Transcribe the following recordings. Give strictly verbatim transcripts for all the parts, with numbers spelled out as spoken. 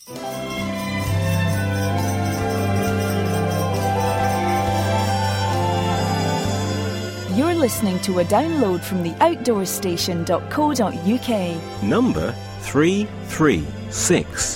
You're listening to a download from the outdoor station dot co dot uk. Number three three six.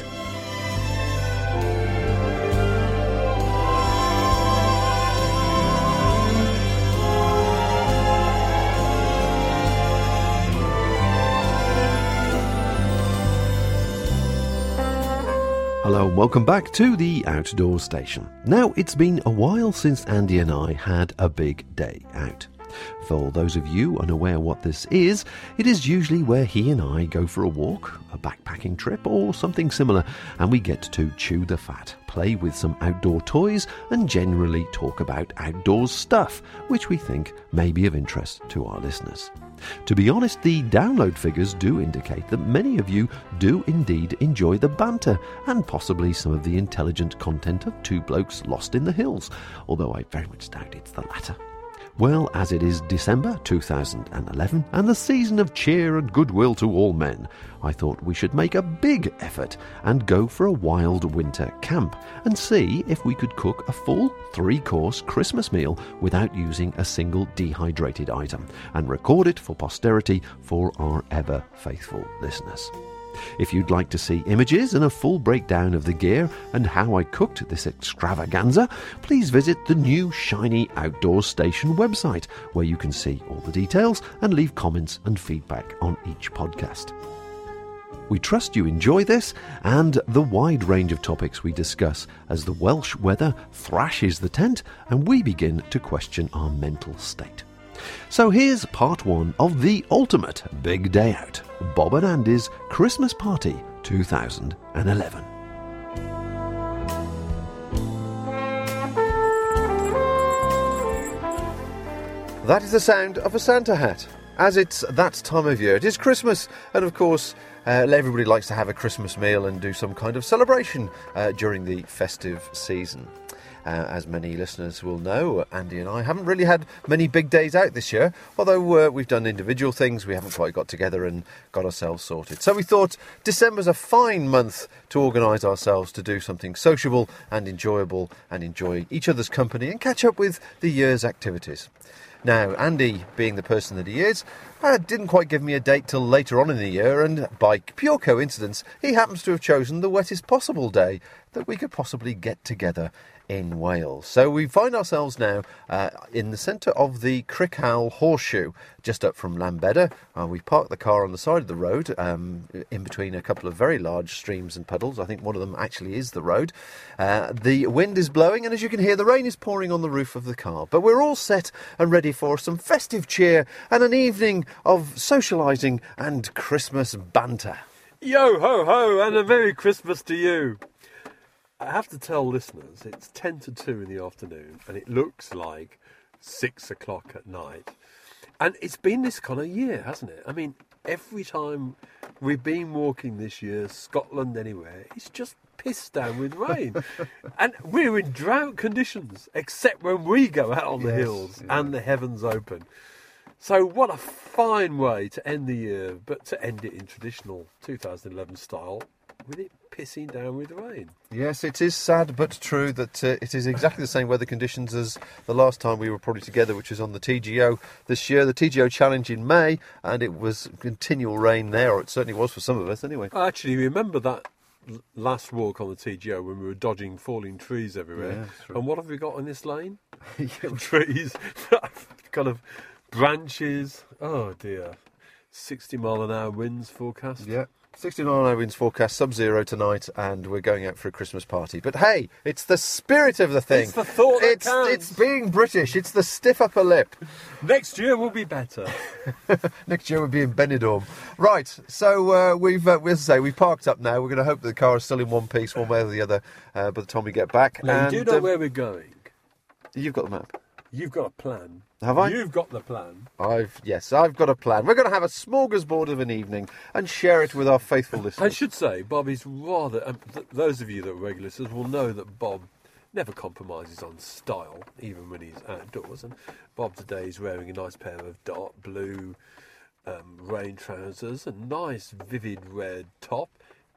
Hello and welcome back to the Outdoor Station. Now, it's been a while since Andy and I had a big day out. For those of you unaware what this is, it is usually where he and I go for a walk, a backpacking trip or something similar, and we get to chew the fat, play with some outdoor toys and generally talk about outdoors stuff, which we think may be of interest to our listeners. To be honest, the download figures do indicate that many of you do indeed enjoy the banter and possibly some of the intelligent content of Two Blokes Lost in the Hills, although I very much doubt it's the latter. Well, as it is December two thousand eleven and the season of cheer and goodwill to all men, I thought we should make a big effort and go for a wild winter camp and see if we could cook a full three-course Christmas meal without using a single dehydrated item and record it for posterity for our ever faithful listeners. If you'd like to see images and a full breakdown of the gear and how I cooked this extravaganza, please visit the new shiny Outdoor Station website, where you can see all the details and leave comments and feedback on each podcast. We trust you enjoy this and the wide range of topics we discuss as the Welsh weather thrashes the tent and we begin to question our mental state. So here's part one of the ultimate big day out, Bob and Andy's Christmas Party two thousand eleven. That is the sound of a Santa hat. As it's that time of year, it is Christmas, and of course uh, everybody likes to have a Christmas meal and do some kind of celebration uh, during the festive season. Uh, as many listeners will know, Andy and I haven't really had many big days out this year, although uh, we've done individual things, we haven't quite got together and got ourselves sorted. So we thought December's a fine month to organise ourselves to do something sociable and enjoyable and enjoy each other's company and catch up with the year's activities. Now, Andy, being the person that he is, uh, didn't quite give me a date till later on in the year, and by pure coincidence, he happens to have chosen the wettest possible day that we could possibly get together in Wales. So we find ourselves now uh, in the centre of the Crickhowell Horseshoe, just up from Llanbedr. Uh, we've parked the car on the side of the road, um, in between a couple of very large streams and puddles. I think one of them actually is the road. Uh, the wind is blowing, and as you can hear, the rain is pouring on the roof of the car. But we're all set and ready for some festive cheer and an evening of socialising and Christmas banter. Yo ho ho, and a Merry Christmas to you. I have to tell listeners, it's ten to two in the afternoon and it looks like six o'clock at night. And it's been this kind of year, hasn't it? I mean, every time we've been walking this year, Scotland, anywhere, it's just pissed down with rain. And we're in drought conditions, except when we go out on the yes, hills yeah. and the heavens open. So what a fine way to end the year, but to end it in traditional two thousand eleven style, with it pissing down with rain. Yes, it is sad but true that uh, it is exactly the same weather conditions as the last time we were probably together, which was on the T G O this year, the T G O Challenge in May, and it was continual rain there, or it certainly was for some of us anyway. I actually remember that last walk on the T G O when we were dodging falling trees everywhere. Yeah, and what have we got in this lane? Trees, kind of branches. Oh dear. sixty mile an hour winds forecast. Yeah. sixty mile an hour winds forecast, sub-zero tonight, and we're going out for a Christmas party. But hey, it's the spirit of the thing. It's the thought that it's, counts. It's being British. It's the stiff upper lip. Next year will be better. Next year we'll be in Benidorm. Right, so uh, we've, uh, as I say, we've parked up now. We're going to hope that the car is still in one piece, one way or the other, uh, by the time we get back. Now, and, you do know um, where we're going. You've got the map. You've got a plan. Have I? You've got the plan. I've yes, I've got a plan. We're going to have a smorgasbord of an evening and share it with our faithful listeners. I should say, Bob is rather... Um, th- those of you that are regular listeners will know that Bob never compromises on style, even when he's outdoors. And Bob today is wearing a nice pair of dark blue um, rain trousers, a nice vivid red top,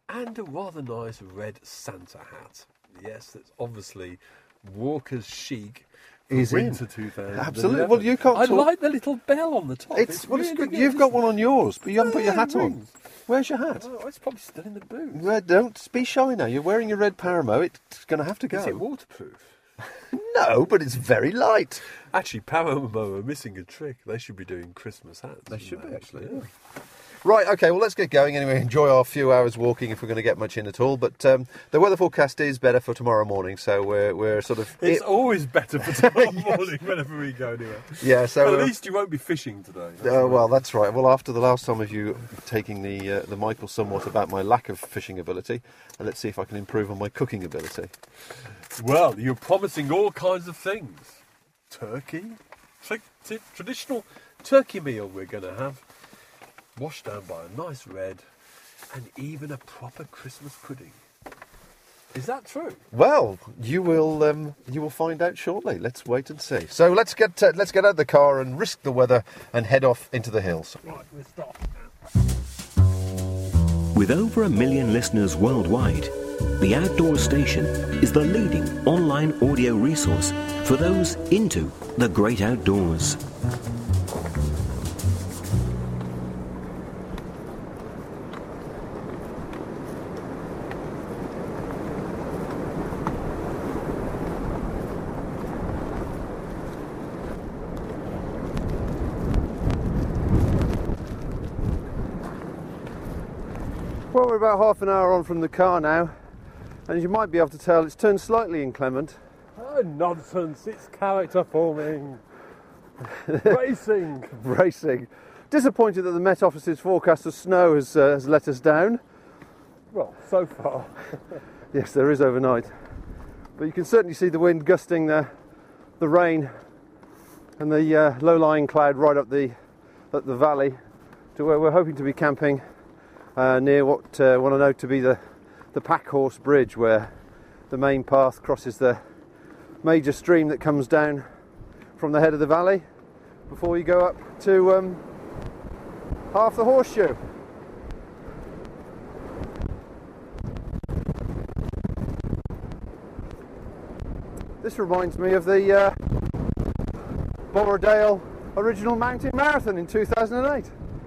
and a rather nice red Santa hat. Yes, that's obviously Walker's chic for Is in. winter two thousand eleven. Absolutely. Well, you can't I talk- like the little bell on the top. It's, well, it's really good. good. You've got one on yours, but you haven't put your Yeah, hat it on. rings. Where's your hat? Oh, it's probably still in the boot. Well, don't be shy now. You're wearing your red Paramo. It's going to have to go. Is it waterproof? No, but it's very light. Actually, Paramo are missing a trick. They should be doing Christmas hats. They shouldn't should be, actually, Yeah. Right, okay, well, let's get going anyway. Enjoy our few hours walking if we're going to get much in at all. But um, the weather forecast is better for tomorrow morning, so we're, we're sort of... It's it- always better for tomorrow morning whenever we go anywhere. Yeah, so... At uh, least you won't be fishing today. That's Oh, right. well, that's right. Well, after the last time of you taking the uh, the Michael somewhat about my lack of fishing ability, uh, let's see if I can improve on my cooking ability. Well, you're promising all kinds of things. Turkey, Tra- t- traditional turkey meal we're going to have, washed down by a nice red, and even a proper Christmas pudding. Is that true? Well, you will um, you will find out shortly. Let's wait and see. So let's get uh, let's get out of the car and risk the weather and head off into the hills. Right, we'll stop. With over a million listeners worldwide, The Outdoor Station is the leading online audio resource for those into the great outdoors. Well, we're about half an hour on from the car now, and as you might be able to tell, it's turned slightly inclement. Oh, nonsense. It's character forming. Racing. Racing. Disappointed that the Met Office's forecast of snow has, uh, has let us down. Well, so far. Yes, there is overnight. But you can certainly see the wind gusting the, the rain and the uh, low-lying cloud right up the, up the valley to where we're hoping to be camping uh, near what uh, what I know to be the, the Packhorse Bridge, where the main path crosses the major stream that comes down from the head of the valley before you go up to um, half the horseshoe. This reminds me of the uh, Borrowdale Original Mountain Marathon in two thousand eight.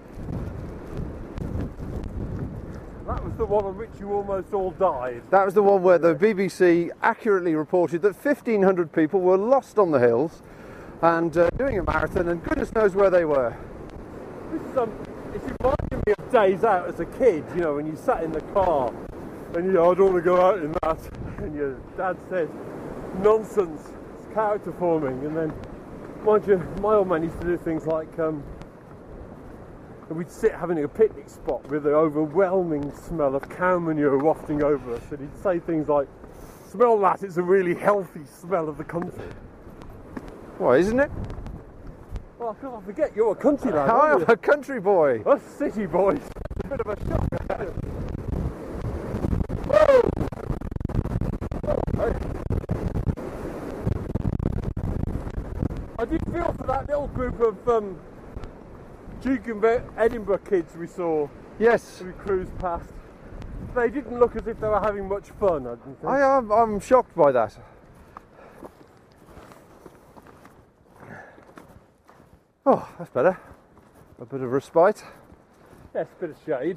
That was the one on which you almost all died. That was the one where the B B C accurately reported that fifteen hundred people were lost on the hills and uh, doing a marathon, and goodness knows where they were. This is, um, it's reminding me of days out as a kid, you know, when you sat in the car and you know, I don't want to go out in that, and your dad said, nonsense, it's character forming. And then, mind you, my old man used to do things like, um, we'd sit having a picnic spot with the overwhelming smell of cow manure wafting over us, and he'd say things like, smell that, it's a really healthy smell of the country. Why, isn't it? Well, I can't forget, you're a country lad, I aren't am you? a country boy. Us city boys. A bit of a shock. I did feel for that little group of um, Duke and Edinburgh kids we saw Yes, as we cruised past. They didn't look as if they were having much fun, I didn't think. I am. I'm shocked by that. Oh, that's better. A bit of respite. Yes, a bit of shade.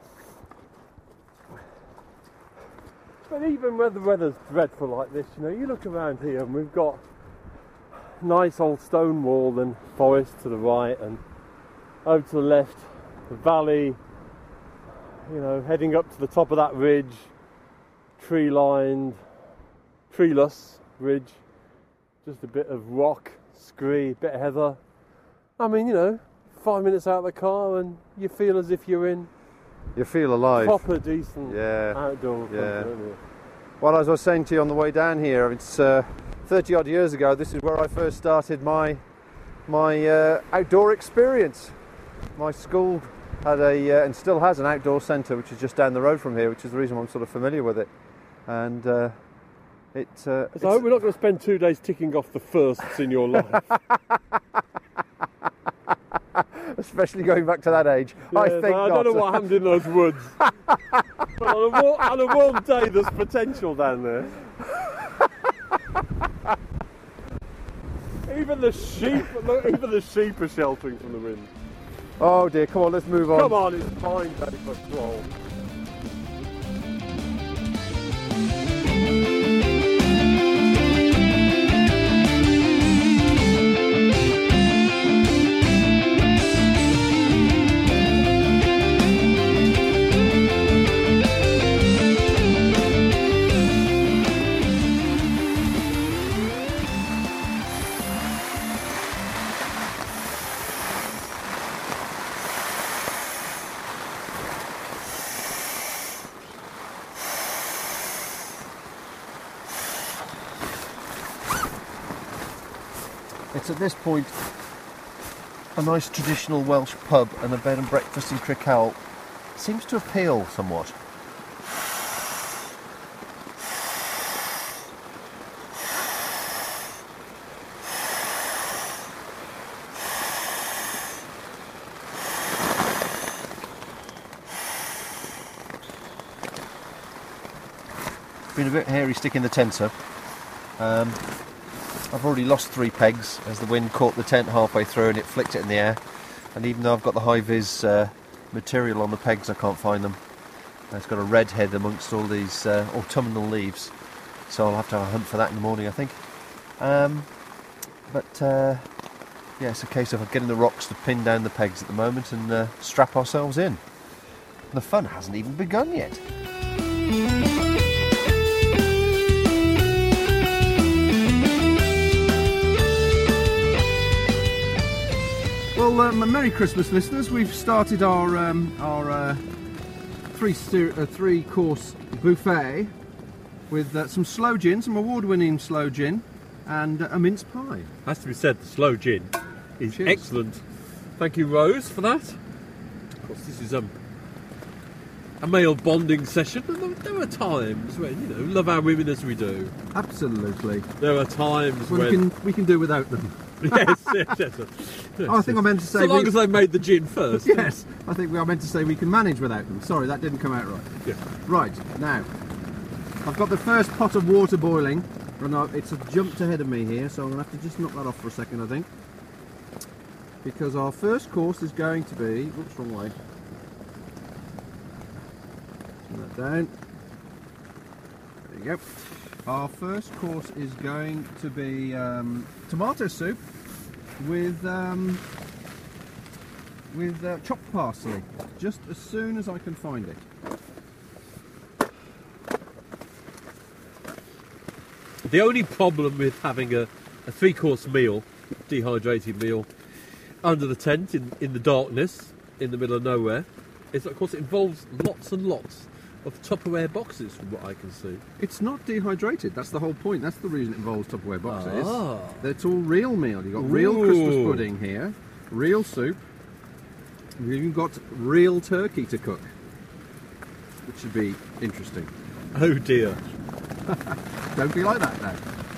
But even when the weather's dreadful like this, you know, you look around here and we've got nice old stone wall and forest to the right, and over to the left, the valley, you know, heading up to the top of that ridge, tree-lined, treeless ridge, just a bit of rock, scree, bit of heather. I mean, you know, five minutes out of the car and you feel as if you're in You feel alive. proper, decent Yeah, outdoor country, yeah. don't you? Well, as I was saying to you on the way down here, it's uh, thirty odd years ago. This is where I first started my my uh, outdoor experience. My school had a uh, and still has an outdoor centre, which is just down the road from here, which is the reason I'm sort of familiar with it. And uh, it. Uh, So I hope we're not going to spend two days ticking off the firsts in your life. especially going back to that age. I Yes, think I not. don't know what happened in those woods. But on a, warm, on a warm day, there's potential down there. Even the sheep, look, even the sheep are sheltering from the wind. Oh dear, come on, let's move on. Come on, it's fine, Daddy Patrol. It's at this point a nice traditional Welsh pub and a bed and breakfast in Crickhowell seems to appeal somewhat. It's been a bit hairy sticking the tenter. Um, I've already lost three pegs as the wind caught the tent halfway through and it flicked it in the air. And even though I've got the high-vis uh, material on the pegs, I can't find them. It's got a red head amongst all these uh, autumnal leaves. So I'll have to have a hunt for that in the morning, I think. Um, but, uh, yeah, it's a case of getting the rocks to pin down the pegs at the moment and uh, strap ourselves in. The fun hasn't even begun yet. Well, um, Merry Christmas, listeners. We've started our um, our uh, three ser- uh, three course buffet with uh, some sloe gin, some award-winning sloe gin, and uh, a mince pie. Has to be said, the slow gin is Cheers. excellent. Thank you, Rose, for that. Of course, this is um, a male bonding session, and there, there are times when, you know, love our women as we do. Absolutely. There are times Well, when... we can we can do without them. yes, yes, yes, yes. Oh, I think I meant to say So long we- as they made the gin first. Yes, I think we are meant to say we can manage without them. Sorry, that didn't come out right. Yeah. Right, now, I've got the first pot of water boiling, and I, it's jumped ahead of me here, so I'm going to have to just knock that off for a second, I think. Because our first course is going to be... Oops, wrong way. Turn that down. There you go. Our first course is going to be um, tomato soup with um, with uh, chopped parsley, just as soon as I can find it. The only problem with having a, a three-course meal, dehydrated meal, under the tent in, in the darkness, in the middle of nowhere, is that, of course, it involves lots and lots of Tupperware boxes, from what I can see. It's not dehydrated, that's the whole point, that's the reason it involves Tupperware boxes. Ah. It's all real meal. You've got real Ooh. Christmas pudding here, real soup, you've even got real turkey to cook, which should be interesting. Oh dear. Don't be like that now.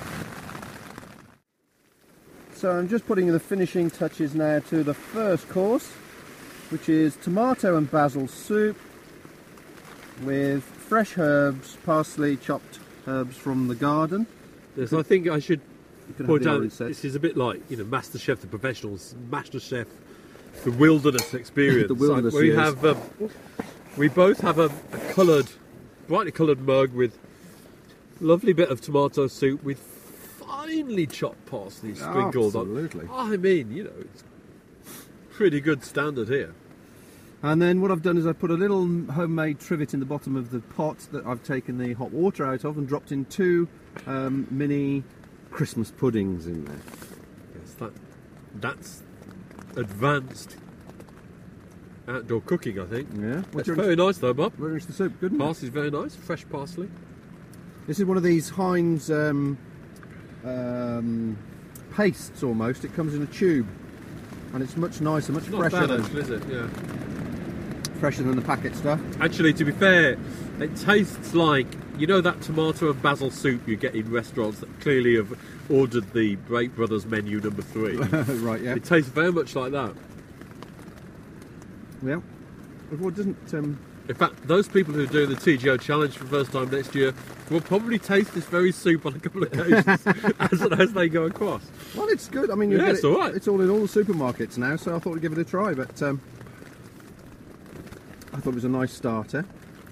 So I'm just putting in the finishing touches now to the first course, which is tomato and basil soup with fresh herbs, parsley, chopped herbs from the garden. Yes, I think I should can point have the out orange set. this is a bit like, you know, MasterChef the Professionals, MasterChef the Wilderness Experience. The wilderness, we yes. have, um, we both have a, a coloured, brightly coloured mug with lovely bit of tomato soup with finely chopped parsley sprinkled Absolutely. on. I mean, you know, it's pretty good standard here. And then what I've done is I've put a little homemade trivet in the bottom of the pot that I've taken the hot water out of and dropped in two um, mini Christmas puddings in there. Yes, that that's advanced outdoor cooking, I think. Yeah. It's very nice though, Bob. Where is the soup? Good. Isn't it? Parsley's very nice, fresh parsley. This is one of these Heinz um, um, pastes almost. It comes in a tube, and it's much nicer, much Not fresher bad, than actually, is it? Yeah. fresher than the packet stuff. Actually, to be fair, it tastes like, you know, that tomato and basil soup you get in restaurants that clearly have ordered the Break Brothers menu number three. Right, yeah. It tastes very much like that. Yeah. Well, it doesn't... Um... In fact, those people who are doing the T G O challenge for the first time next year will probably taste this very soup on a couple of occasions as, as they go across. Well, it's good. I mean, you yeah, get it's it, all right. It's all in all the supermarkets now, so I thought I'd give it a try. But um, I thought it was a nice starter.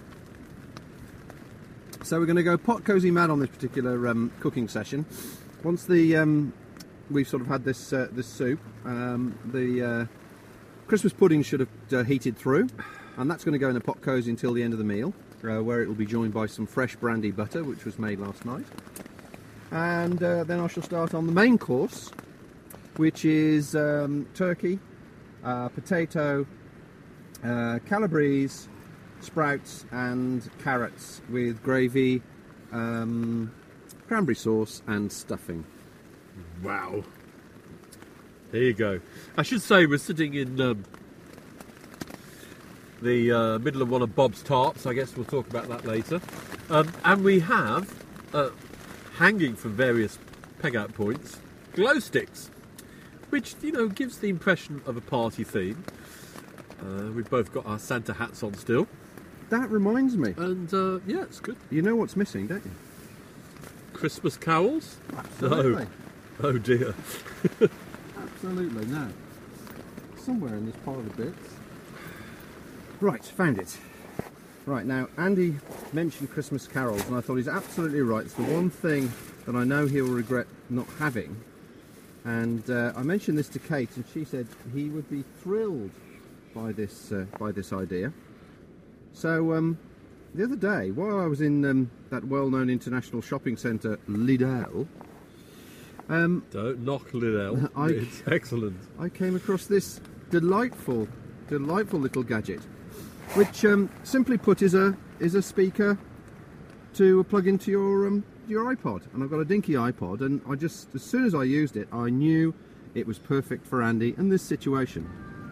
So we're going to go pot cosy mad on this particular um, cooking session. Once the um, we've sort of had this uh, this soup, um, the uh, Christmas pudding should have uh, heated through. And that's going to go in the pot cosy until the end of the meal, uh, where it will be joined by some fresh brandy butter, which was made last night. And uh, then I shall start on the main course, which is um, turkey, uh, potato, uh, calabrese, sprouts and carrots with gravy, um, cranberry sauce and stuffing. Wow. There you go. I should say we're sitting in... Um, the uh, middle of one of Bob's tarps. I guess we'll talk about that later. Um, and we have, uh, hanging from various peg-out points, glow sticks, which, you know, gives the impression of a party theme. Uh, we've both got our Santa hats on still. That reminds me. And, uh, yeah, it's good. You know what's missing, don't you? Christmas carols? Absolutely. No. Oh, dear. Absolutely, no. Somewhere in this pile of bits. Right, found it. Right, now, Andy mentioned Christmas carols, and I thought he's absolutely right. It's the one thing that I know he'll regret not having. And uh, I mentioned this to Kate, and she said he would be thrilled by this uh, by this idea. So, um, the other day, while I was in um, that well-known international shopping centre, Lidl... Um, Don't knock Lidl. I, it's excellent. I came across this delightful, delightful little gadget, which, um, simply put, is a is a speaker to plug into your um, your iPod. And I've got a dinky iPod, and I just, as soon as I used it, I knew it was perfect for Andy in this situation.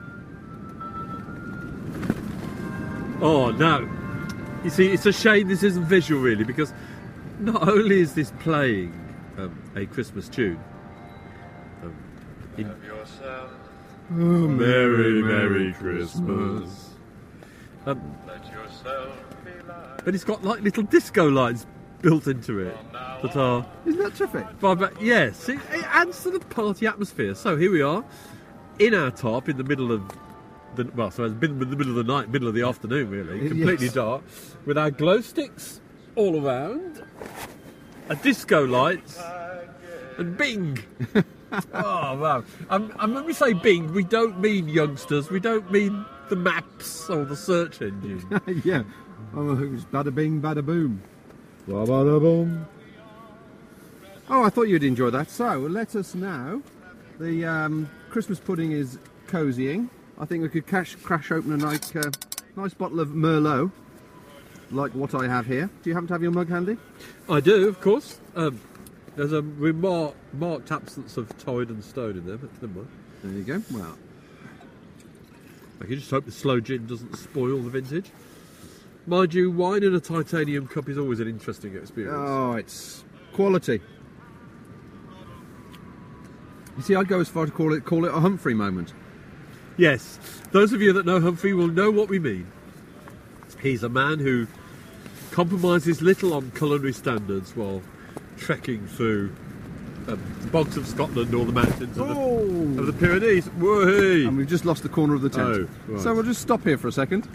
Oh no! You see, it's a shame this isn't visual, really, because not only is this playing um, a Christmas tune, um, in Oh, Merry, Merry Christmas. Um, but it's got like little disco lights built into it that are. Isn't that terrific? But yes, it, it adds to the party atmosphere. So here we are, in our top, in the middle of the well, so it's been in the middle of the night, middle of the afternoon, really, completely Yes. dark, with our glow sticks all around, a disco lights, and Bing. Oh wow! Um, and when we say Bing, we don't mean youngsters. We don't mean the maps or the search engine. Yeah. Oh, it was bada bing, bada boom. Bada boom. Oh, I thought you'd enjoy that. So, let us now. The um, Christmas pudding is cozying. I think we could cash, crash open a nice, uh, nice bottle of Merlot, like what I have here. Do you happen to have your mug handy? I do, of course. Um, there's a remark, marked absence of Torrid and Stone in there, but never mind. There you go. Well, I can just hope the slow gin doesn't spoil the vintage. Mind you, wine in a titanium cup is always an interesting experience. oh, it's quality. You see, I'd go as far to call it call it a Humphrey moment. Yes, those of you that know Humphrey will know what we mean. He's a man who compromises little on culinary standards while trekking through um, the bogs of Scotland or the mountains of, Oh. the, of the Pyrenees. Whee! And we've just lost the corner of the tent. Oh, right. So we'll just stop here for a second.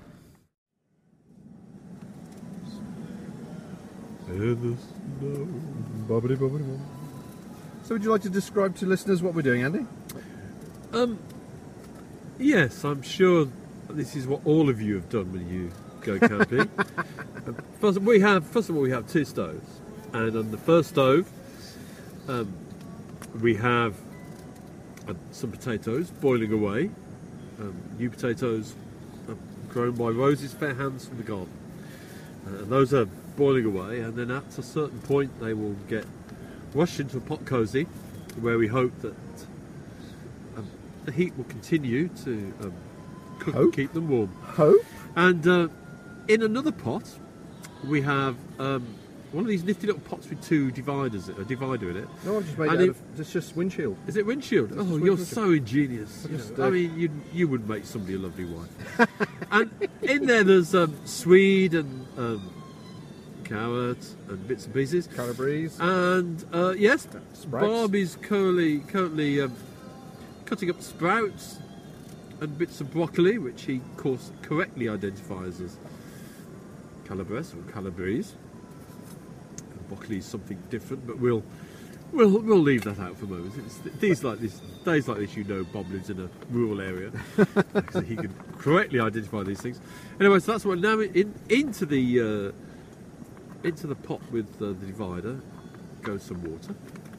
In the snow. Bobbity, bobbity, bobbity. So would you like to describe to listeners what we're doing, Andy? Um, yes, I'm sure this is what all of you have done when you go camping. uh, first, we have, first of all, we have two stoves, and on the first stove, um, we have uh, some potatoes boiling away. Um, new potatoes uh, grown by Rose's fair hands from the garden, uh, and those are boiling away. And then at a certain point, they will get rushed into a pot cosy, where we hope that um, the heat will continue to um, cook and Hope? keep them warm. Hope? And uh, in another pot, we have um, one of these nifty little pots with two dividers, a divider in it. No, I've just made And it out it- of, it's just windshield. Is it windshield? It's Oh, just you're windshield. so ingenious. I you just, know. uh, I mean, you you would make somebody a lovely wife. And in there, there's um, swede and um, carrot and bits and pieces. Calabrese. And uh, yes, Sprouts. Bob is currently currently um, cutting up sprouts and bits of broccoli, which he, of course, correctly identifies as Calabrese or Calabrese. And broccoli is something different, but we'll we'll we'll leave that out for a moment. It's days like this, days like this, you know, Bob lives in a rural area, so he can correctly identify these things. Anyway, so that's what now in into the. Uh, Into the pot with uh, the divider goes some water,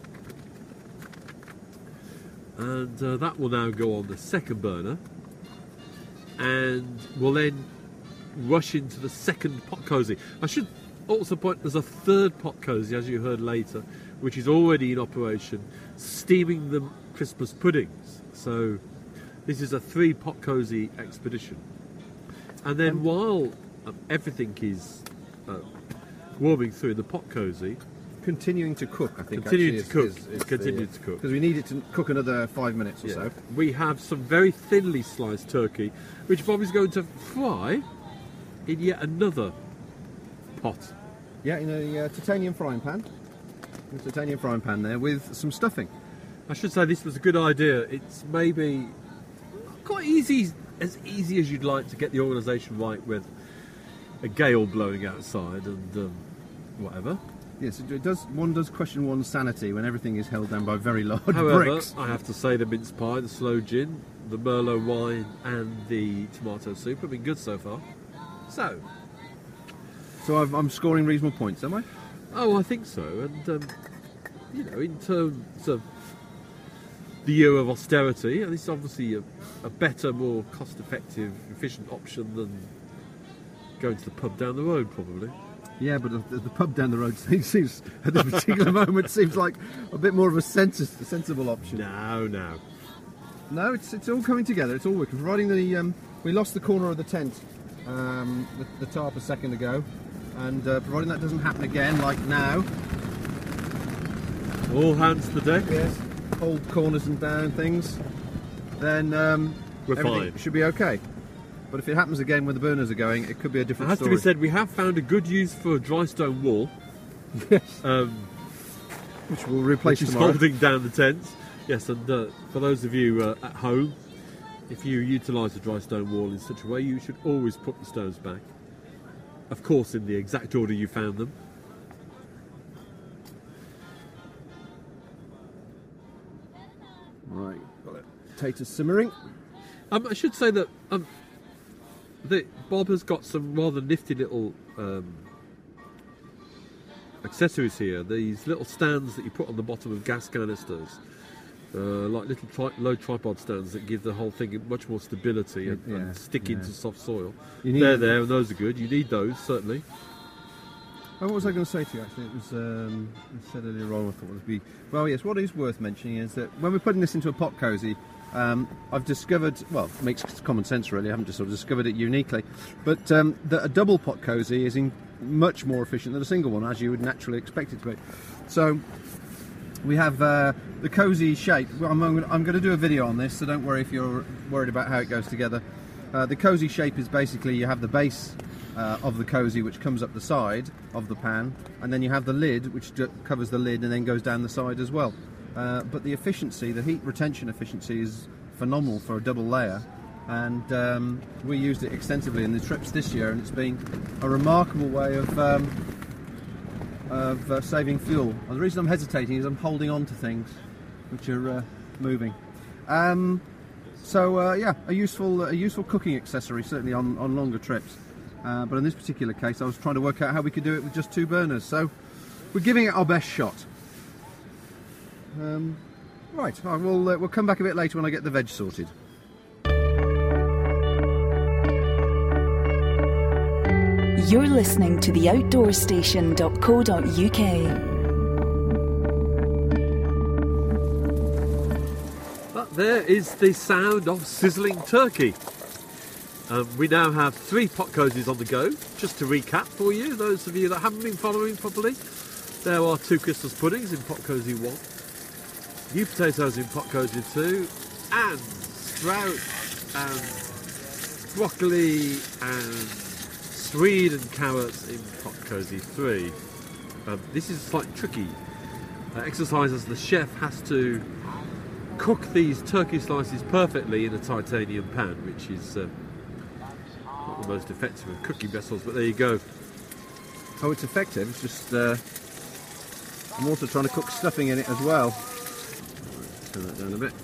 and uh, that will now go on the second burner, and we'll then rush into the second pot cosy. I should also point there's a third pot cosy, as you heard later, which is already in operation, steaming the Christmas puddings. So this is a three pot cosy expedition, and then while um, everything is uh, warming through in the pot cosy, Continuing to cook, I think. Continuing actually, to is, cook. is, It's is continuing to cook. Because we need it to cook another five minutes or yeah, so. we have some very thinly sliced turkey, which Bob is going to fry in yet another pot. Yeah, in a uh, titanium frying pan. A titanium frying pan there with some stuffing. I should say this was a good idea. It's maybe quite easy, as easy as you'd like to get the organisation right with a gale blowing outside and um, whatever. Yes, it does. One does question one's sanity when everything is held down by very large However, bricks. I have to say the mince pie, the sloe gin, the Merlot wine and the tomato soup have been good so far. So, So I've, I'm scoring reasonable points, am I? oh, I think so. And, um, you know, in terms of the year of austerity, and it's obviously a, a better, more cost-effective, efficient option than going to the pub down the road, probably. Yeah, but the, the pub down the road seems, at this particular moment, seems like a bit more of a, sens- a sensible option. No, no. No, it's it's all coming together. It's all working. Providing the um, we lost the corner of the tent, um, the, the tarp a second ago, and uh, providing that doesn't happen again, like now. All hands to the deck. Yes. Hold corners and down things. Then um, We're everything fine. should be okay. But if it happens again when the burners are going, it could be a It different has story. to be said, we have found a good use for a dry stone wall, Yes. um, Which we'll replace which is tomorrow. holding down the tents. Yes, and uh, for those of you uh, at home, if you utilise a dry stone wall in such a way, you should always put the stones back. Of course, in the exact order you found them. Right. Got it. Potatoes simmering. Um, I should say that um, the, Bob has got some rather nifty little um, accessories here. These little stands that you put on the bottom of gas canisters, uh, like little tri- low tripod stands that give the whole thing much more stability and, Yeah, and stick yeah. into soft soil. You need- They're there, and those are good. You need those, certainly. Oh, what was I going to say to you actually? It was, um, I said earlier on, I thought it would be, well yes, what is worth mentioning is that when we're putting this into a pot cosy, um, I've discovered, well, it makes common sense really, I haven't just sort of discovered it uniquely, but um, that a double pot cosy is in much more efficient than a single one, as you would naturally expect it to be. So, we have uh, the cosy shape. Well, I'm, I'm going to do a video on this, so don't worry if you're worried about how it goes together. Uh, the cosy shape is basically you have the base uh, of the cosy which comes up the side of the pan, and then you have the lid which d- covers the lid and then goes down the side as well. Uh, but the efficiency, the heat retention efficiency is phenomenal for a double layer, and um, we used it extensively in the trips this year, and it's been a remarkable way of um, of uh, saving fuel. And the reason I'm hesitating is I'm holding on to things which are uh, moving. Um, so uh, yeah, a useful a useful cooking accessory certainly on, on longer trips. Uh, but in this particular case, I was trying to work out how we could do it with just two burners. So we're giving it our best shot. Um, right, I will. Uh, we'll come back a bit later when I get the veg sorted. You're listening to the outdoor station dot co dot U K. But there is the sound of sizzling turkey. Um, we now have three pot cosies on the go. Just to recap for you, those of you that haven't been following properly, there are two Christmas puddings in pot cosy one, new potatoes in pot cosy two, and sprouts and broccoli and swede and carrots in pot cosy three. Um, this is slightly tricky uh, exercise, as the chef has to cook these turkey slices perfectly in a titanium pan, which is uh, not the most effective of cooking vessels, but there you go. Oh, it's effective. It's just uh, I'm also trying to cook stuffing in it as well. Turn that down a bit.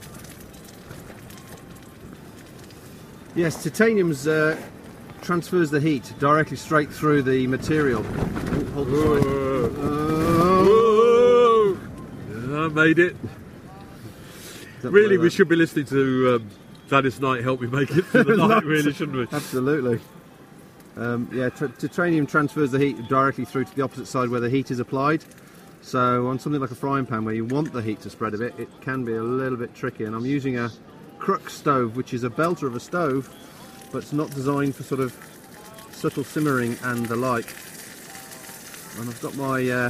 Yes, titanium's uh, transfers the heat directly straight through the material. Oh, hold the side. Oh. Yeah, I made it. Really, we should be listening to um, Gladys Knight help me make it for the night, really, shouldn't we? Absolutely. Um, yeah, tr titanium transfers the heat directly through to the opposite side where the heat is applied. So on something like a frying pan where you want the heat to spread a bit, it can be a little bit tricky. And I'm using a Crux stove, which is a belter of a stove, but it's not designed for sort of subtle simmering and the like. And I've got my uh,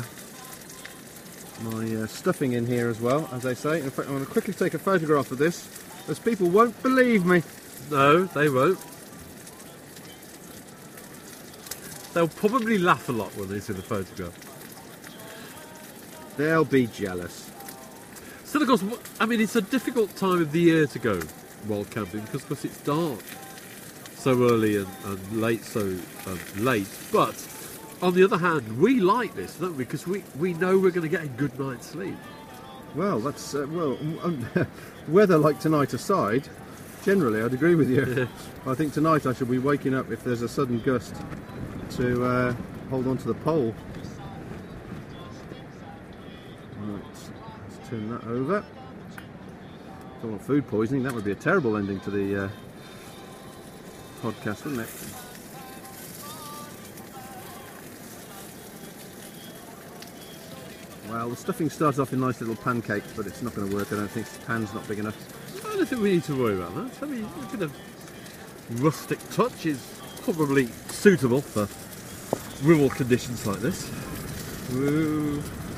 my uh, stuffing in here as well, as they say. In fact, I'm going to quickly take a photograph of this, as people won't believe me. No, they won't. They'll probably laugh a lot when they see the photograph. They'll be jealous. Still, of course, I mean, it's a difficult time of the year to go wild camping because, of course, it's dark so early and, and late so um, late. But on the other hand, we like this, don't we? Because we, we know we're going to get a good night's sleep. Well, that's uh, well, um, weather like tonight aside, generally I'd agree with you. Yeah. I think tonight I should be waking up if there's a sudden gust to uh, hold on to the pole. Right, let's turn that over. Don't want food poisoning. That would be a terrible ending to the uh, podcast, wouldn't it? Well, the stuffing starts off in nice little pancakes, but it's not going to work. I don't think the pan's not big enough. I don't think we need to worry about that. I mean, a bit of rustic touch is probably suitable for rural conditions like this. Ooh.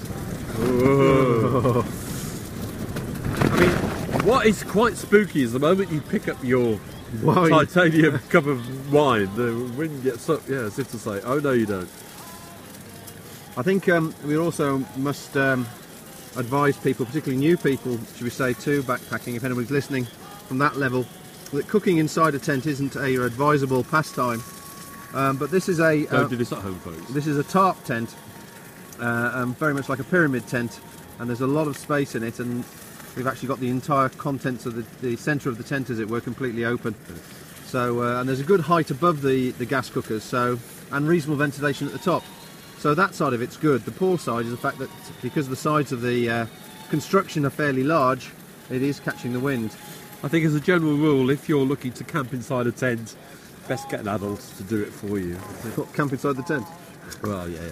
Ooh. I mean, what is quite spooky is the moment you pick up your Wine. titanium cup of wine, the wind gets up, yeah, as if to say, oh no you don't. I think um, we also must um, advise people, particularly new people, should we say, to backpacking, if anybody's listening from that level, that cooking inside a tent isn't a advisable pastime. Um, but this is a Don't uh, do this at home, folks. this is a tarp tent, uh, um, very much like a pyramid tent, and there's a lot of space in it, and we've actually got the entire contents of the, the centre of the tent, as it were, completely open. So uh, and there's a good height above the the gas cookers, so and reasonable ventilation at the top. So that side of it's good. The poor side is the fact that because the sides of the uh, construction are fairly large, it is catching the wind. I think as a general rule, if you're looking to camp inside a tent, best get an adult to do it for you. What, camp inside the tent? Well, yeah, yeah.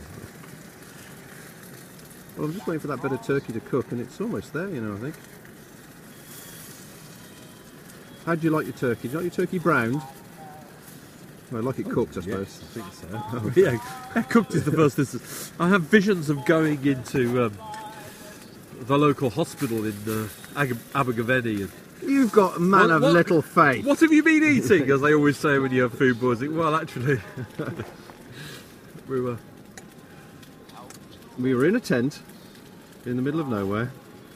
Well, I'm just waiting for that bit of turkey to cook, and it's almost there, you know, I think. How do you like your turkey? Do you like your turkey browned? Well, I like it cooked, I suppose. Yes, I think so. Oh, yeah, yeah, cooked is the first instance. I have visions of going into um, the local hospital in uh, Ag Abergavenny. And You've got a man What- of what- little faith. what have you been eating? As they always say when you have food poisoning. Well, actually, we were. We were in a tent in the middle of nowhere.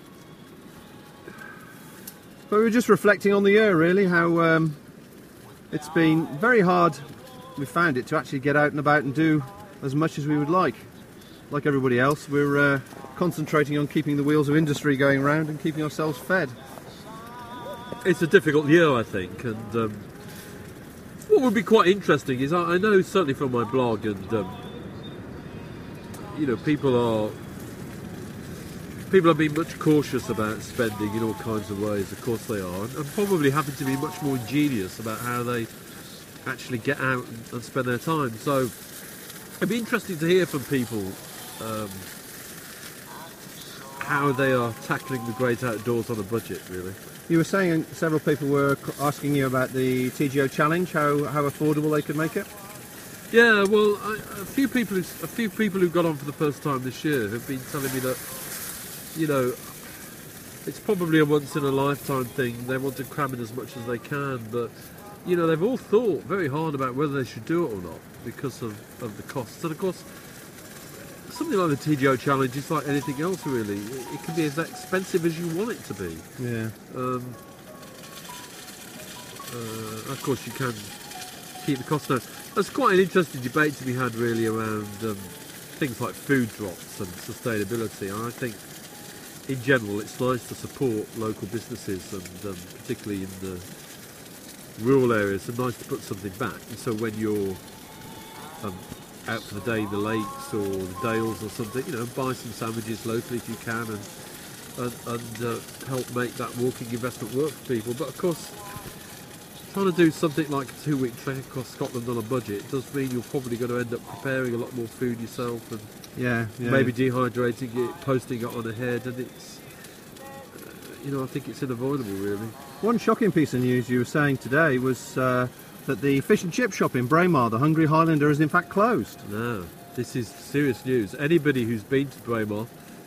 But we were just reflecting on the year, really, how um, it's been very hard, we found it, to actually get out and about and do as much as we would like. Like everybody else, we're uh, concentrating on keeping the wheels of industry going round and keeping ourselves fed. It's a difficult year, I think, and um, what would be quite interesting is I, I know certainly from my blog, and um, you know, people are people are being much cautious about spending in all kinds of ways. Of course they are, and, and probably having to be much more ingenious about how they actually get out and, and spend their time. So it'd be interesting to hear from people um, how they are tackling the great outdoors on a budget, really. You were saying several people were c- asking you about the T G O challenge, how, how affordable they could make it. Yeah, well, I, a few people, who, a few people who got on for the first time this year have been telling me that, you know, it's probably a once in a lifetime thing. They want to cram in as much as they can, but you know, they've all thought very hard about whether they should do it or not because of, of the costs. And of course, something like the T G O challenge is like anything else, really. It, it can be as expensive as you want it to be. Yeah. Um, uh, of course, you can keep the cost down. There's quite an interesting debate to be had, really, around um, things like food drops and sustainability. And I think, in general, it's nice to support local businesses, and um, particularly in the rural areas, it's nice to put something back. And so when you're um, out for the day in the lakes or the dales or something, you know, buy some sandwiches locally if you can, and and, and uh, help make that walking investment work for people. But of course, trying to do something like a two-week trek across Scotland on a budget does mean you're probably going to end up preparing a lot more food yourself, and Yeah, yeah. maybe dehydrating it, posting it on ahead, and it's, uh, you know, I think it's unavoidable, really. One shocking piece of news you were saying today was uh, that the fish and chip shop in Braemar, the Hungry Highlander, is in fact closed. No, this is serious news. Anybody who's been to Braemar,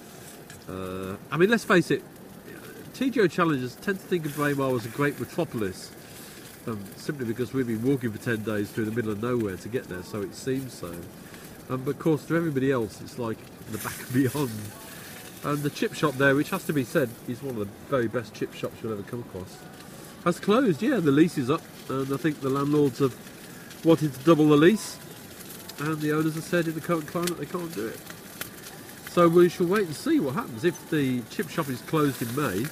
uh, I mean, let's face it, T G O challengers tend to think of Braemar as a great metropolis, um, simply because we've been walking for ten days through the middle of nowhere to get there, so it seems so. Um, but of course, to everybody else, it's like the back and beyond. And the chip shop there, which has to be said, is one of the very best chip shops you'll ever come across, has closed. Yeah, the lease is up, and I think the landlords have wanted to double the lease, and the owners have said in the current climate they can't do it. So we shall wait and see what happens. If the chip shop is closed in May,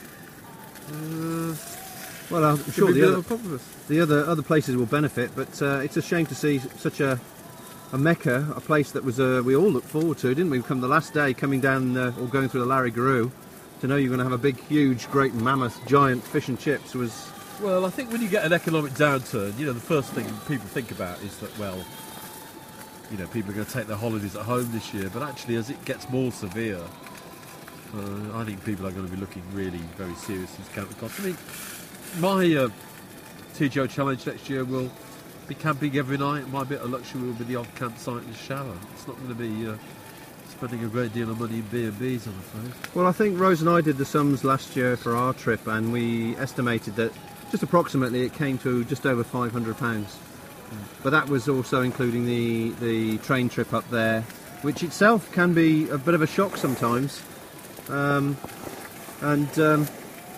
uh, Well, I'm it sure could be the a bit other, of a problem for us. the other other places will benefit, but uh, it's a shame to see such a a mecca, a place that was uh, we all looked forward to, didn't we? Come the last day, coming down uh, or going through the Larry Garoo, to know you're going to have a big, huge, great, mammoth, giant fish and chips was. Well, I think when you get an economic downturn, you know, the first thing people think about is that, well, you know, people are going to take their holidays at home this year, but actually as it gets more severe, uh, I think people are going to be looking really very seriously to count the cost. I mean, my uh, T G O challenge next year will be camping every night. My bit of luxury will be the odd campsite and shower. It's not going to be uh, spending a great deal of money in B and Bs, I'm afraid. Well, I think Rose and I did the sums last year for our trip, and we estimated that just approximately it came to just over five hundred pounds. But that was also including the, the train trip up there, which itself can be a bit of a shock sometimes. Um, and, um,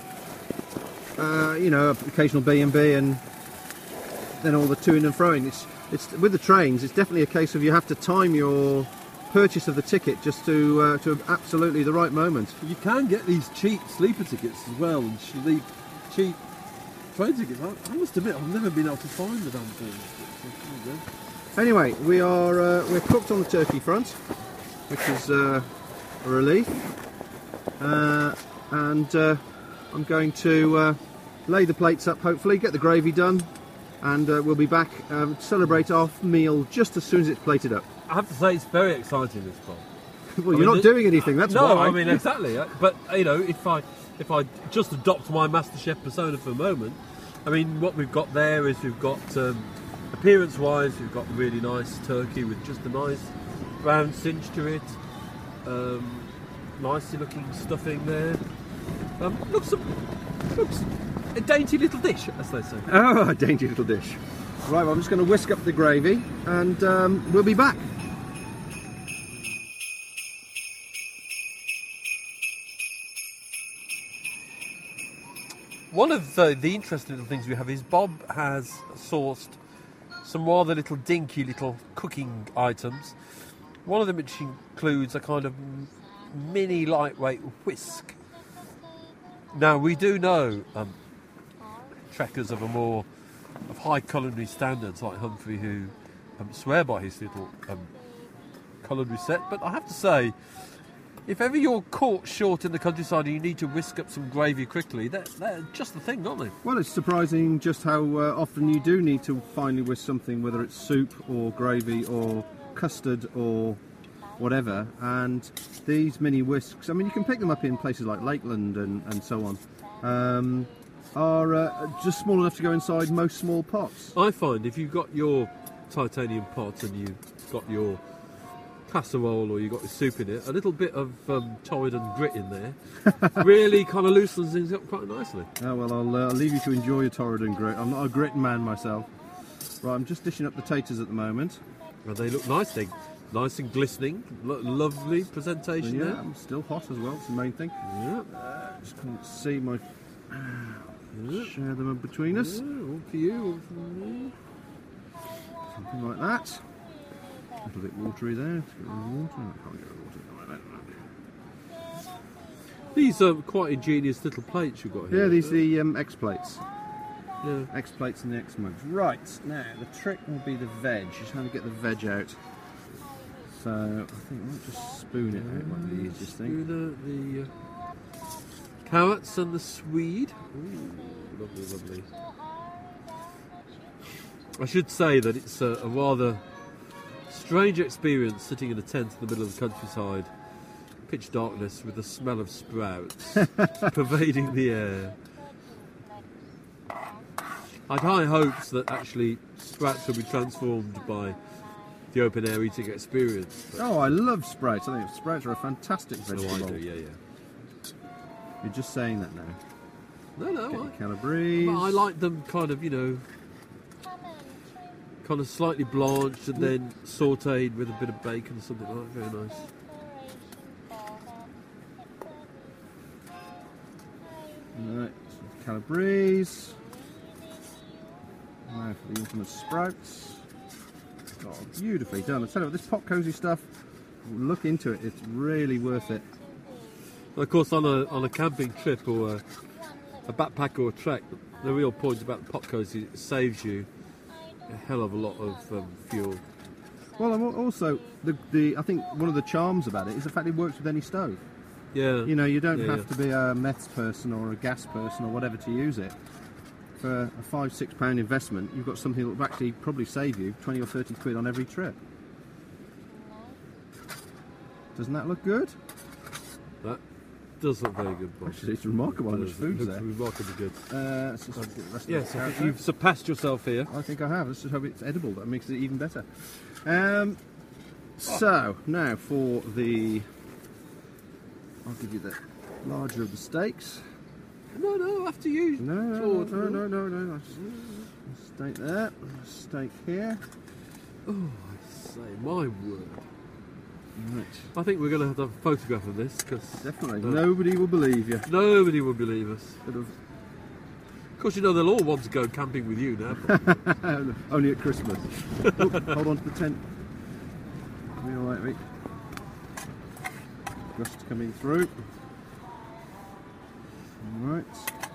uh, you know, occasional B and B and then all the to-ing and fro-ing. It's, it's, with the trains, it's definitely a case of you have to time your purchase of the ticket just to, uh, to absolutely the right moment. You can get these cheap sleeper tickets as well, and cheap, cheap train tickets. I, I must admit, I've never been able to find the damn thing. Anyway, we are uh, we're cooked on the turkey front, which is uh, a relief, uh, and uh, I'm going to uh, lay the plates up, hopefully get the gravy done, and uh, we'll be back um, to celebrate our meal just as soon as it's plated up. I have to say, it's very exciting, this Bob. Well, I you're mean, not the- doing anything, that's no, why. I mean, exactly. uh, But, you know, if I if I just adopt my MasterChef persona for a moment, I mean, what we've got there is we've got, um, appearance-wise, we've got really nice turkey with just a nice brown cinch to it. Um, nicely looking stuffing there. Um, looks, a, looks a dainty little dish, as they say. Oh, a dainty little dish. Right, well, I'm just going to whisk up the gravy, and um, we'll be back. One of uh, the interesting little things we have is Bob has sourced some rather little dinky little cooking items. One of them which includes a kind of mini lightweight whisk. Now we do know um, trekkers of a more of high culinary standards like Humphrey who um, swear by his little um, culinary set, but I have to say, if ever you're caught short in the countryside and you need to whisk up some gravy quickly, they're, they're just the thing, aren't they? Well, it's surprising just how uh, often you do need to finally whisk something, whether it's soup or gravy or custard or whatever. And these mini whisks, I mean, you can pick them up in places like Lakeland and, and so on, um, are uh, just small enough to go inside most small pots. I find if you've got your titanium pot and you've got your casserole or you've got your soup in it, a little bit of um, torrid and grit in there really kind of loosens things up quite nicely. Oh, well, I'll, uh, I'll leave you to enjoy your torrid and grit. I'm not a grit man myself. Right, I'm just dishing up the taters at the moment. Well, they look nice. They nice and glistening. Lo- lovely presentation Yeah, there. I'm still hot as well. It's the main thing. Yeah. Uh, just can't see my. Yeah. Share them in between us. Yeah, all for you, all for me. Something like that. A little bit watery there. Let's get rid of the water. I can't get rid of water. Like that. These are quite ingenious little plates you've got here. Yeah, these are the um, X plates. Yeah. X plates and the X mugs. Right, now the trick will be the veg. Just how to get the veg out. So I think I might just spoon it out, might be the easiest thing. Spoon the uh, carrots and the swede. Ooh, lovely, lovely. I should say that it's a, a rather strange experience sitting in a tent in the middle of the countryside, pitch darkness with the smell of sprouts pervading the air. I'd high hopes that actually sprouts will be transformed by the open air eating experience. But Oh, I love sprouts. I think sprouts are a fantastic no, vegetable. I do, yeah, yeah. You're just saying that now. No, no, Get I, your Calabrese. but I like them kind of, you know, kind of slightly blanched and then sautéed with a bit of bacon or something like that. Very nice. Right, some Calabrese. Now for the infamous sprouts. Oh, beautifully done. I tell you what, this pot cozy stuff, look into it, it's really worth it. Well, of course, on a on a camping trip or a, a backpack or a trek, the real point about the pot cozy, it saves you a hell of a lot of um, fuel. Well, and also, the, the I think one of the charms about it is the fact it works with any stove. Yeah. You know, you don't Yeah, have yeah. to be a meths person or a gas person or whatever to use it. For a five, six pound investment, you've got something that will actually probably save you twenty or thirty quid on every trip. Doesn't that look good? That does look very good, Bob. Actually, it's remarkable how much It food's looks there. remarkably good. Uh, let's just get the rest of Yes, the I carrot think you've surpassed yourself here. out. I think I have. Let's just hope it's edible. That makes it even better. Um, so, now for the... I'll give you the larger of the steaks. No, no, after you. No, no, George. no, no, no, no. no. Steak there. Steak here. Oh, I say, my word. Right. I think we're going to have to have a photograph of this because Definitely. Uh, Nobody will believe you. nobody will believe us. Sort of Of course, you know they'll all want to go camping with you now. only at Christmas. Oh, hold on to the tent. Be all right, mate. Just coming through. All right.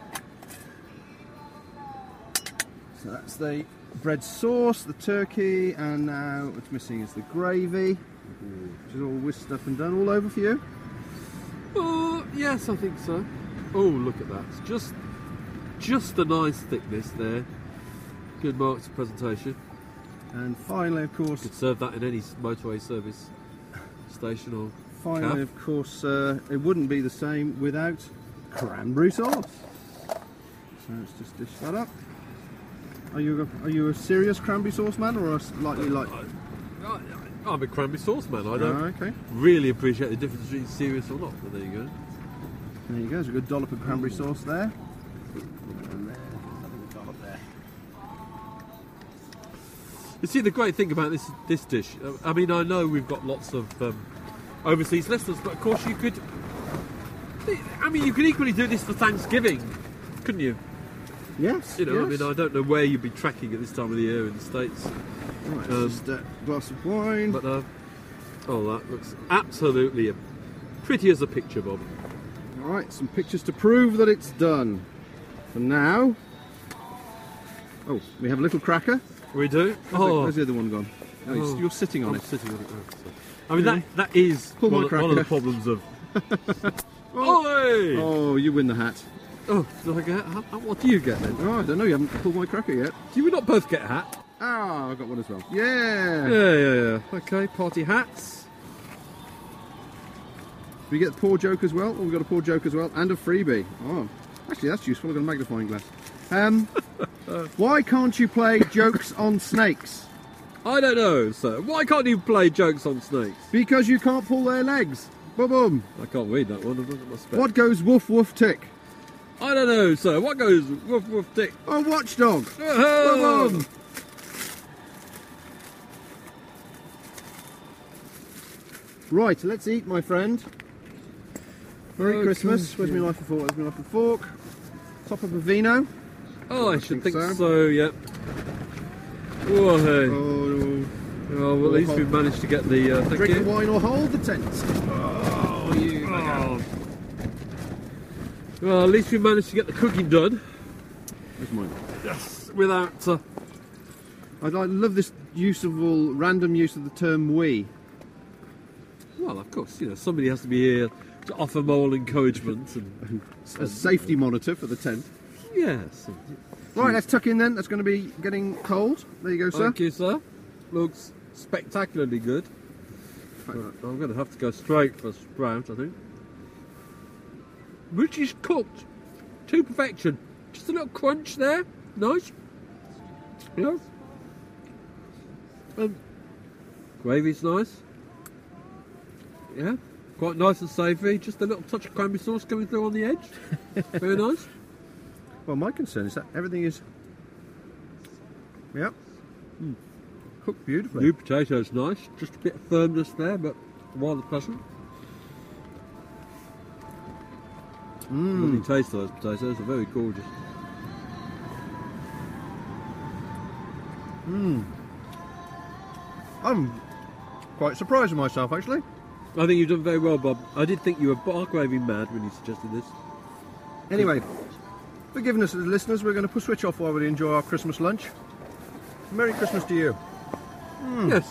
So that's the bread sauce, the turkey, and now what's missing is the gravy, which is all whisked up and done all over for you. Oh, yes, I think so. Oh, look at that. It's just, just a nice thickness there. Good marks of presentation. And finally, of course, Could serve that in any motorway service station or finally, cab. of course, uh, it wouldn't be the same without cranberry sauce. So let's just dish that up. Are you a, are you a serious cranberry sauce man or a slightly like? I, I'm a cranberry sauce man. I don't Oh, okay. really appreciate the difference between serious or not, but there you go. There you go. There's a good dollop of cranberry sauce there. And there's another dollop there. You see, the great thing about this this dish, uh, I mean, I know we've got lots of um, overseas listeners, but of course you could, I mean, you could equally do this for Thanksgiving, couldn't you? Yes. You know, I yes. mean, I don't know where you'd be tracking at this time of the year in the States, Right, um, just a glass of wine. but, uh, oh, that looks absolutely a, pretty as a picture, Bob. All right, some pictures to prove that it's done. For now. Oh, we have a little cracker. We do? Where's, the, Oh, where's the other one gone? Oh, you're- Oh. you're sitting on I'm it. sitting on it. Oh, sorry. I mean, that, that is Pull my one, one of the cracker. problems of... Oi! Oh, you win the hat. Oh, do I get, how, what do you get then? Oh, I don't know. You haven't pulled my cracker yet. Do we not both get a hat? Ah, I got one as well. Yeah. Yeah, yeah, yeah. Okay, party hats. We get the poor joke as well. Oh, we've got a poor joke as well, and a freebie. Oh, actually, that's useful. I've got a magnifying glass. Um, why can't you play jokes on snakes? I don't know, sir. Why can't you play jokes on snakes? Because you can't pull their legs. Boom, boom. I can't read that one. I've got my spec. What goes woof, woof, tick? I don't know, sir. What goes woof, woof, tick? A watchdog. Oh. Boom, boom. Right, let's eat, my friend. Merry Oh, Christmas. God, Where's yeah. my knife and fork? Where's my knife and fork? Top of a vino. Oh, I, I should think think, so. so. yeah. Oh, hey. Oh, Oh, well, at least we've managed to get the... Uh, thank drink you. the wine or hold the tent. Oh, you. Oh. Well, at least we managed to get the cooking done. Where's mine? Yes, without... Uh, I I love this use of all random use of the term we. well, of course, you know, somebody has to be here to offer moral encouragement and... A safety monitor for the tent. Yes. Right, let's tuck in then. That's going to be getting cold. There you go, sir. Thank you, sir. Looks spectacularly good. Right, I'm going to have to go straight for sprout, I think. Which is cooked to perfection. Just a little crunch there. Nice. Yes. Um, gravy's nice. Yeah. Quite nice and savoury. Just a little touch of cranberry sauce coming through on the edge. Very nice. Well, my concern is that everything is... Yep. Mm. Cooked beautifully. New potatoes nice. Just a bit of firmness there, but rather pleasant. Mm. Lovely taste of those potatoes. They're very gorgeous. Mm. I'm quite surprised with myself, actually. I think you've done very well, Bob. I did think you were bar gravy mad when you suggested this. Anyway, forgiveness to the listeners, we're going to switch off while we enjoy our Christmas lunch. Merry Christmas to you. Mm. Yes.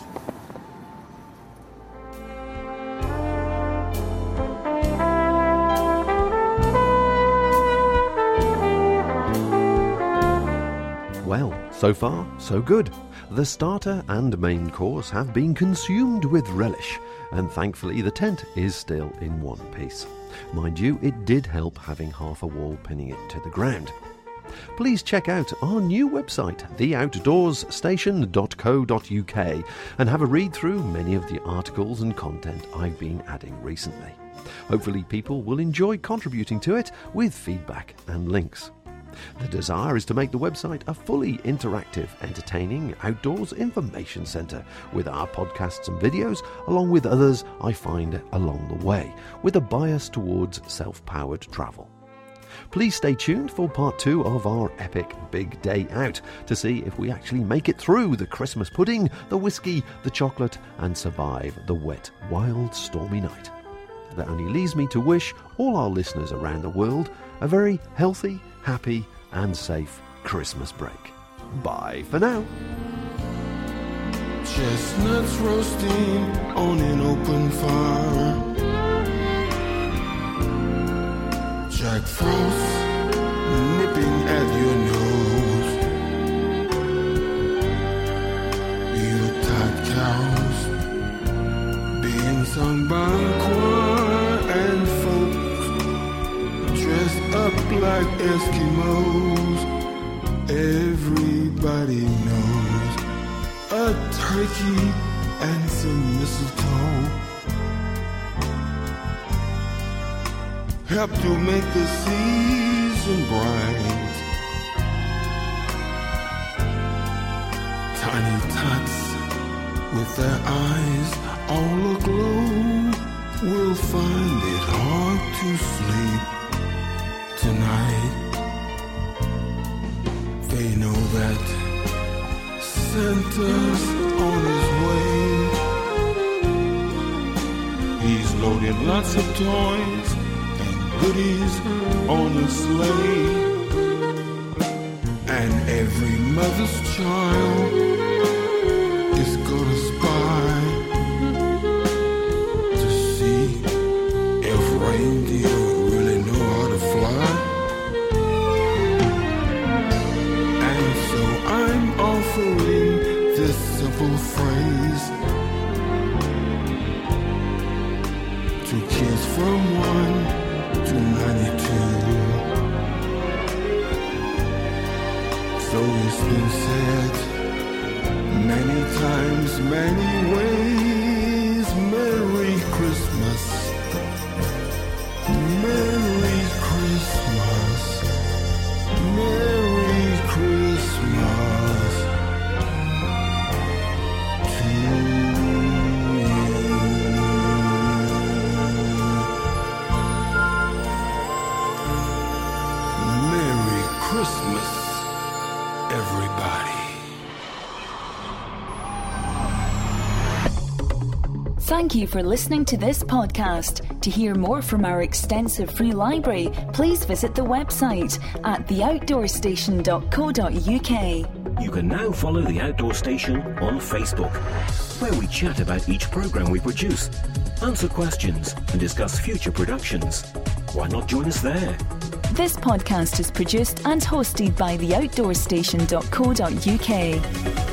Well, so far, so good. The starter and main course have been consumed with relish, and thankfully the tent is still in one piece. Mind you, it did help having half a wall pinning it to the ground. Please check out our new website, the outdoors station dot co dot uk, and have a read through many of the articles and content I've been adding recently. Hopefully people will enjoy contributing to it with feedback and links. The desire is to make the website a fully interactive, entertaining outdoors information centre with our podcasts and videos, along with others I find along the way, with a bias towards self-powered travel. Please stay tuned for part two of our epic big day out to see if we actually make it through the Christmas pudding, the whiskey, the chocolate, and survive the wet, wild, stormy night. That only leaves me to wish all our listeners around the world a very healthy, happy, and safe Christmas break. Bye for now. Chestnuts roasting on an open fire. Jack Frost nipping at your nose. Yuletide carols being sung by choir and folks dressed up like Eskimos. Everybody knows a turkey and some mistletoe help to make the season bright. Tiny tots with their eyes all aglow will find it hard to sleep tonight. They know that Santa's on his way. He's loaded lots of toys and goodies on a sleigh. And every mother's child is gonna spy to see if reindeer really know how to fly. And so I'm offering this simple phrase six years from one to ninety-two. So it's been said many times, many ways. Merry Christmas, Merry Christmas, Merry Christmas to you. Merry Christmas, everybody. Thank you for listening to this podcast. To hear more from our extensive free library, please visit the website at the outdoor station dot co dot U K. You can now follow The Outdoor Station on Facebook, where we chat about each programme we produce, answer questions and discuss future productions. Why not join us there? This podcast is produced and hosted by the outdoor station dot co dot U K.